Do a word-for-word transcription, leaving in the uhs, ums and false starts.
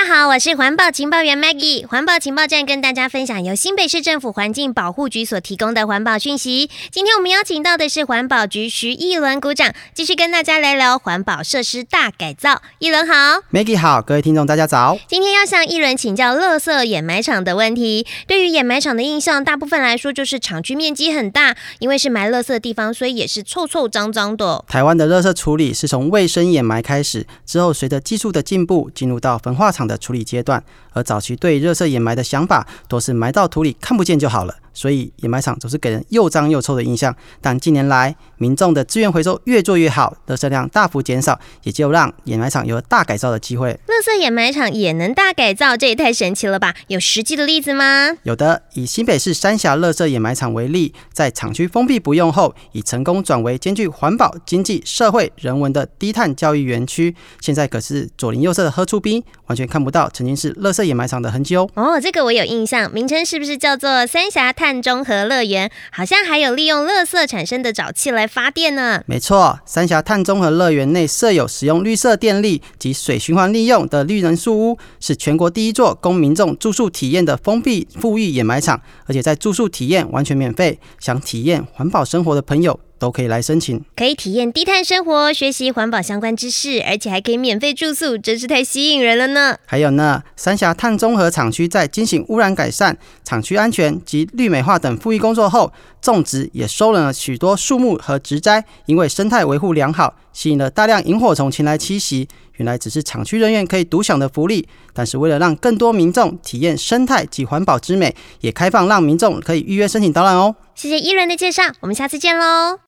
好，我是环保情报员 Maggie。环保情报站跟大家分享由新北市政府环境保护局所提供的环保讯息。今天我们邀请到的是环保局徐艺伦股长，继续跟大家来聊环保设施大改造。艺伦好。 Maggie 好，各位听众大家早。 今天要向艺伦请教垃圾掩埋场的问题。对于掩埋场的印象，大部分来说就是场区面积很大，因为是埋垃圾的地方，所以也是臭臭脏脏的。 台湾的垃圾处理是从卫生掩埋开始，之后随着技术的进步，进入到焚化厂的处理阶段。而早期对垃圾掩埋的想法都是埋到土里看不见就好了，所以掩埋场总是给人又脏又臭的印象。但近年来民众的资源回收越做越好，垃圾量大幅减少，也就让掩埋场有了大改造的机会。 垃圾掩埋场也能大改造，这也太神奇了吧？有实际的例子吗？ 有的，以新北市三峡垃圾掩埋场为例，在厂区封闭不用后，已成功转为兼具环保、经济、社会、人文的低碳教育园区。现在可是左邻右舍的喝出冰，完全看不到曾经是垃圾掩埋场的痕迹哦。 哦，这个我有印象，名称是不是叫做三峡碳中和乐园？好像还有利用垃圾产生的沼气来发电呢。 没错，三峡碳中和乐园内设有使用绿色电力及水循环利用的绿人宿屋，是全国第一座供民众住宿体验的封闭富裕掩埋场，而且在住宿体验完全免费，想体验环保生活的朋友都可以来申请， 可以体验低碳生活，学习环保相关知识，而且还可以免费住宿，真是太吸引人了呢。 还有呢，三峡碳中和厂区在进行污染改善、厂区安全及绿美化等复议工作后，种植也收拢了许多树木和植栽，因为生态维护良好，吸引了大量萤火虫前来栖息。原来只是厂区人员可以独享的福利，但是为了让更多民众体验生态及环保之美，也开放让民众可以预约申请导览哦。 谢谢艺伦的介绍，我们下次见喽。